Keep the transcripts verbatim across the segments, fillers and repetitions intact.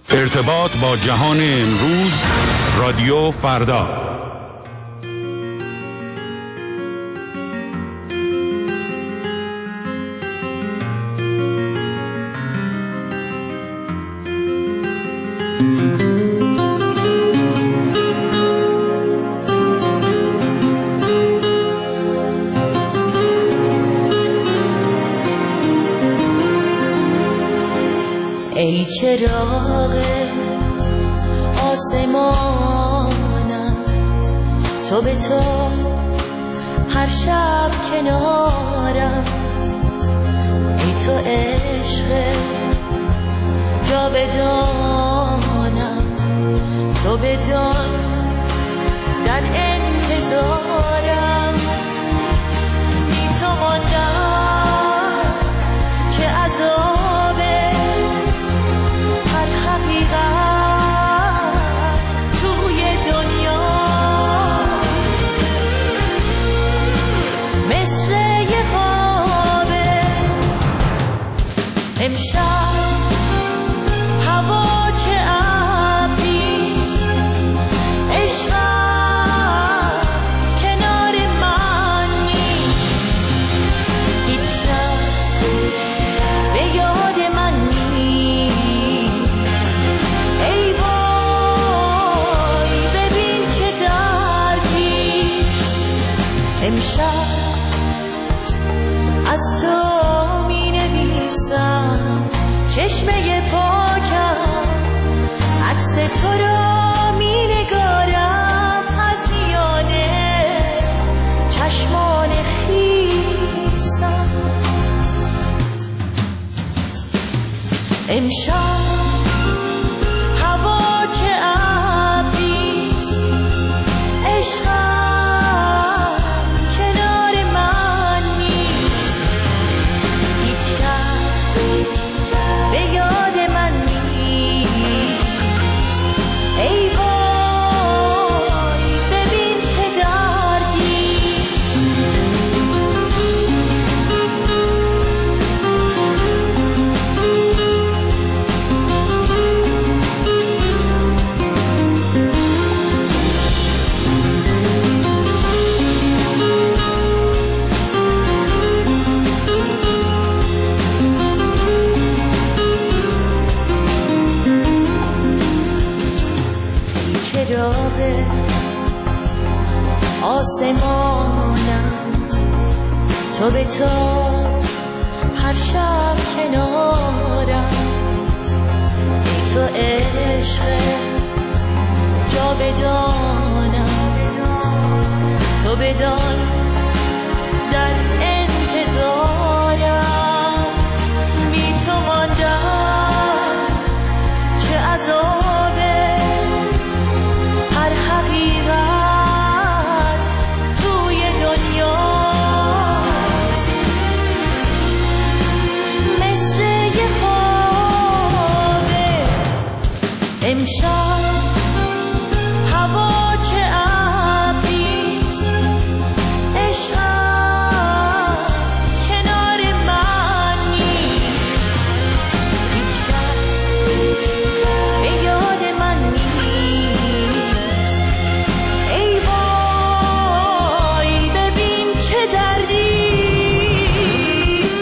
ارتباط با جهان امروز، رادیو فردا. ای چراغ آسمانم، تو به تو هر شب کنارم. ای تو عشق جاودانم، تو بدان در انتظارم. بی تو ماندم چه عذابه، هر حقیقت توی دنیا مثل یه خوابه. امشب هوا چه ابریست، عشقم کنار من نیست. هیچ کس به یاد من نیست. ای وای ببین چه دردیست. امشب از تو می نویسم چشمه پاکم، عکس تو را می نگارم از میانه چشمان خیسم. امشب هوا چه ابریست، عشقم کنار من نیست. هیچ کس به یاد من نیست. ای وای ببین چه دردیست. چراغ آسمانم، تو به تو هر شب کنارم. ای تو عشق جاودانم، تو بدان در انتظارم. بی تو ماندم چه عذابه، هر حقیقت توی دنیا مثل یه خوابه. امشب هوا چه ابریست، عشقم کنار من نیست. هیچ کس به یاد من نیست. ای وای ببین چه دردیست.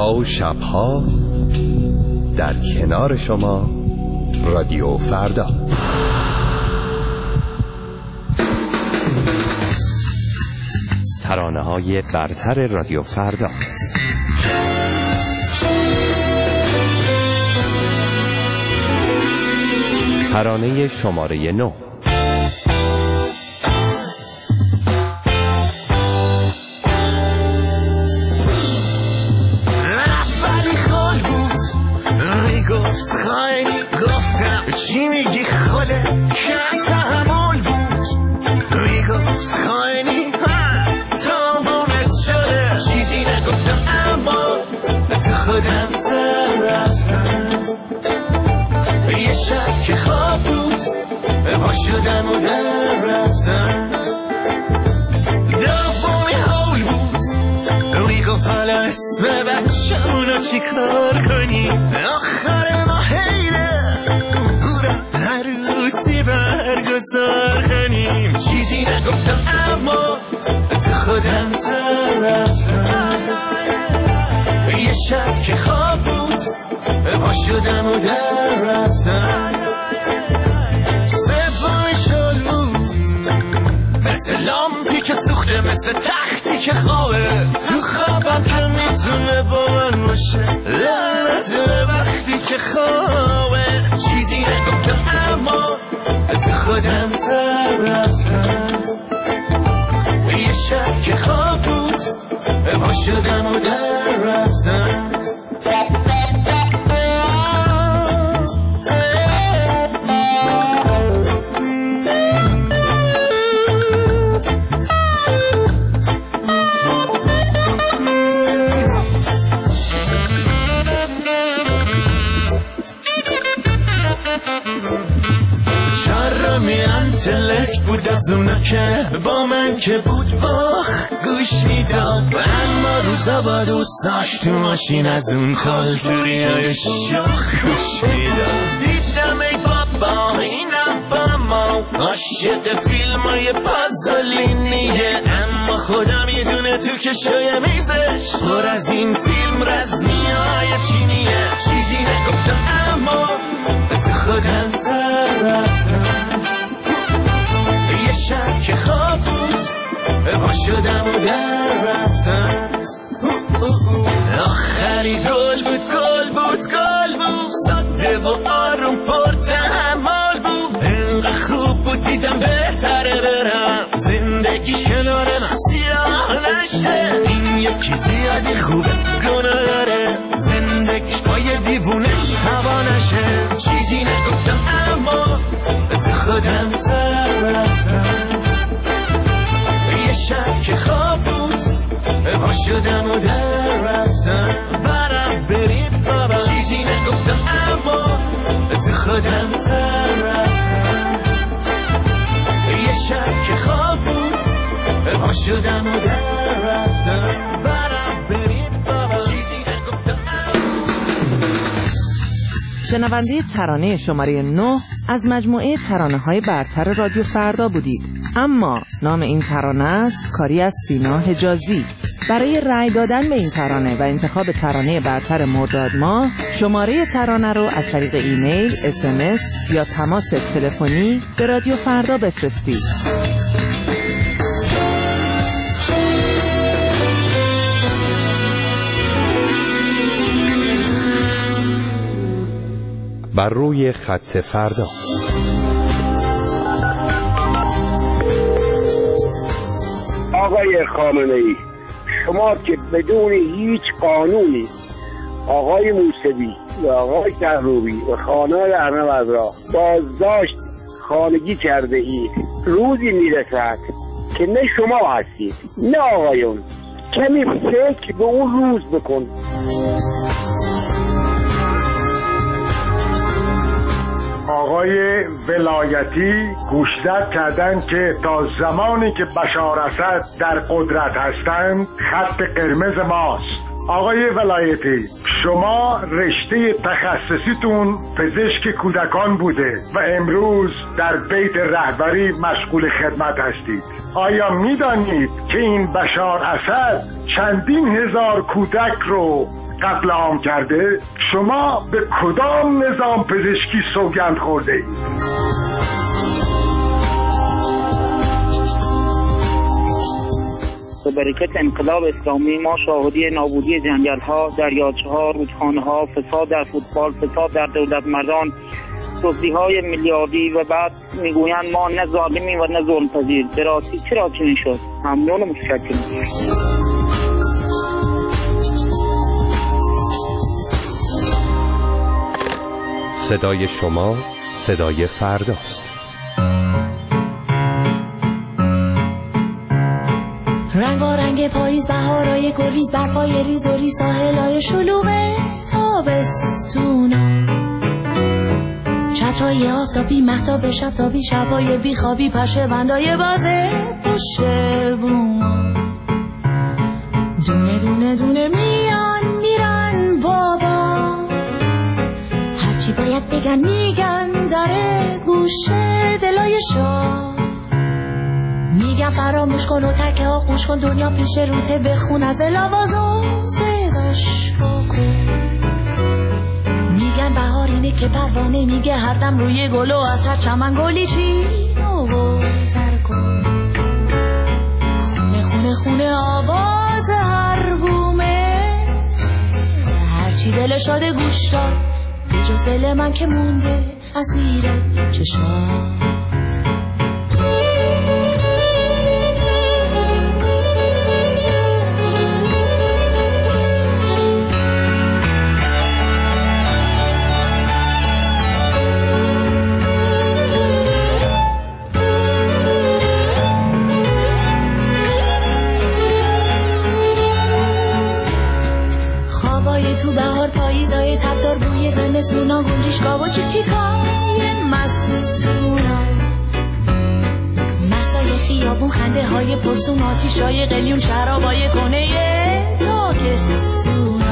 روزها و شبها در کنار شما رادیو فردا. ترانه‌های برتر رادیو فردا. ترانه شماره نو. میگفت خیلی گفتم چی میگی خاله کم تحمل بود. میگفت خیلی تمامت شده چیزی نگفتم اما تو خودم سر رفتم. یه شب که خواب بود با شدم و در رفتم. دومی حول بود میگفت حالا اسم بچه‌مونو چی کار کنی. آخر ما حیره هر روزی برگزار کنیم. چیزی نگفتم اما تو خودم سر رفتم. یه شب که خواب بود با شدم و در رفتم. سومی شل بود مثل لامپی که سوخته مثل تختی که خوابه. تو خوابم که میتونه با من باشه لعنت وقتی که خوابه. چیزی نگفتم اما تو خودم سر رفتم. یه شب که خواب بود با شدم و در رفتم. انتلکت بود از اونا که با من که بود باخ گوش میداد. اما روزا با دوستاش تو ماشین از اون خالتوری های شاخ گوش میداد. دیدم ای بابا اینم با ما عاشق فیلم های پازولینیه. اما خدا میدونه تو که شای میزش پر از این فیلم رزمی های چینیه. چیزی نگفتم اما تو خودم سر رفتم. یه شب که خواب بود با شدم و در رفتم. آخری گل بود گل بود گل بود ساده و آروم پر تحمل بود. اینقدر خوب بود دیدم بهتره برم زندگیش کنار من سیاه نشه. این یکی زیادی خوبه گناه داره زندگیش با یه دیوونه تبا نشه. چیزی نگفتم اما تو خودم سر رفتم. یه شب که خواب بود با شدم و در رفتم. برم برید بابا چیزی نگفتم اما تو خودم سر رفتم. یه شب که خواب بود با شدم و در رفتم. برم برید بابا چیزی نگفتم اما. شنونده ترانه شماره نه از مجموعه ترانه‌های برتر رادیو فردا بودید. اما نام این ترانه است کاری از سینا حجازی. برای رأی دادن به این ترانه و انتخاب ترانه برتر مرداد ماه شماره ترانه رو از طریق ایمیل، اس ام اس یا تماس تلفنی به رادیو فردا بفرستید. بر روی خط فردا. آقای خامنه‌ای، شما که بدون هیچ قانونی آقای موسوی و آقای کروبی و خانه رهنورد را بازداشت خانگی کرده اید، روزی میرسد که نه شما هستید نه آقایون. کمی فکر به اون روز بکن. آقای ولایتی گوشزد کردن که تا زمانی که بشار اسد در قدرت هستند خط قرمز ماست. آقای ولایتی، شما رشته تخصصیتون پزشک کودکان بوده و امروز در بیت رهبری مشغول خدمت هستید. آیا میدانید که این بشار اسد چندین هزار کودک رو قتل عام کرده، شما به کدام نظام پزشکی سوگند خورده اید؟ به برکت انقلاب اسلامی ما شاهدی نابودی جنگل‌ها، دریاچه‌ها، رودخانه‌ها، فساد در فوتبال، فساد در دولت مردان، دزدی‌های میلیاردی و بعد میگویند ما نه ظالمیم و نه ظلم پذیر. به راستی چرا چنین شد؟ ممنون و متشکرم. صدای شما صدای فرداست. رنگ و رنگ پاییز، بهارای گلیز، برفای ریز و ریز، ساحلای شلوغ تابستونا، چترهای آفتابی، مهتاب شبتابی، شبای بیخوابی، پشه بندای بازه پشت بوما، دونه دونه دونه میان میرن بابا، هرچی باید بگن میگن، داره گوشه دلای شاه، میگم فراموش کن و ترک آغوش کن، دنیا پیش روته، بخون از لوازم صداش بکن، میگن بهار اینه که پروانه میگه هر دم روی گل و از هر چمن گلی چین و گذر کن، خونه خونه خونه آواز هر بومه، هرچی دل شاده گوش داد، به جز دل من که مونده اسیر چشات. تو بهار پاییزای تبدار، بوی زمستونا، گنجشگاه و چیکچیکای مستونا، مسای خیابون، خنده های پرسون، آتیشای قلیون، شرابای کنه تاکستونا،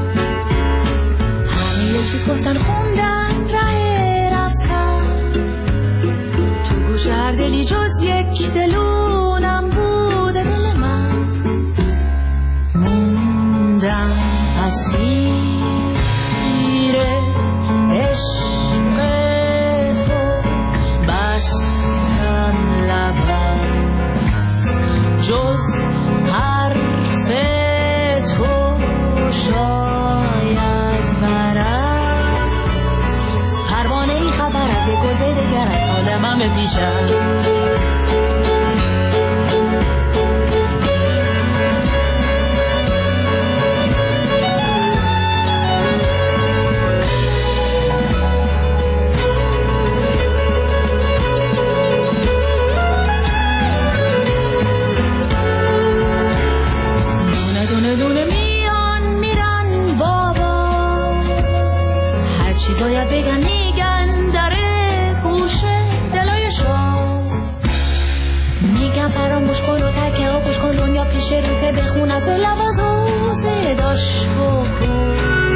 همه یه چیز گفتن خوندن ره رفتن، تو گوش هر دلی جز یک دلونم بوده دل من، موندم اسیر عشق تو، بستم لبت جز حرف تو شاید برد، پروانه ای خبر از گل بدگر از حال من بپیشد، باید بگن میگن، داره گوشه دلای شام، میگن فراموش کن و ترک آغوش کن، دنیا پیش روته، بخون از لوازم صداش بکن،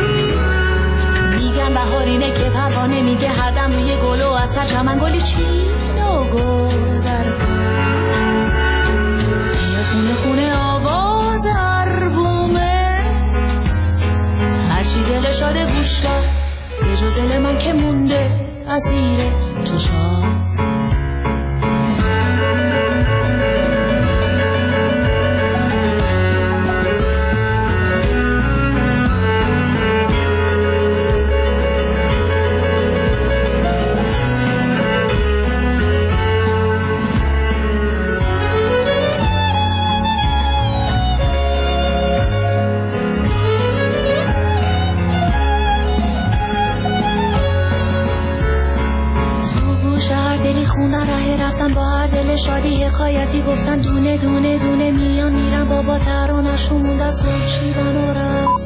میگن بهار اینه که پروانه میگه هر دم روی گل و از هر چمن گلی چین و گذر کن، خونه خونه آواز هر بومه، هرچی دل شاده گوش داد، به جز دل من که مونده اسیر چشات. خونه ره رفتن با هر دل شادی حکایتی گفتن، دونه دونه دونه میان میرن بابا، ترانشون موند از گل چیدن و رفت.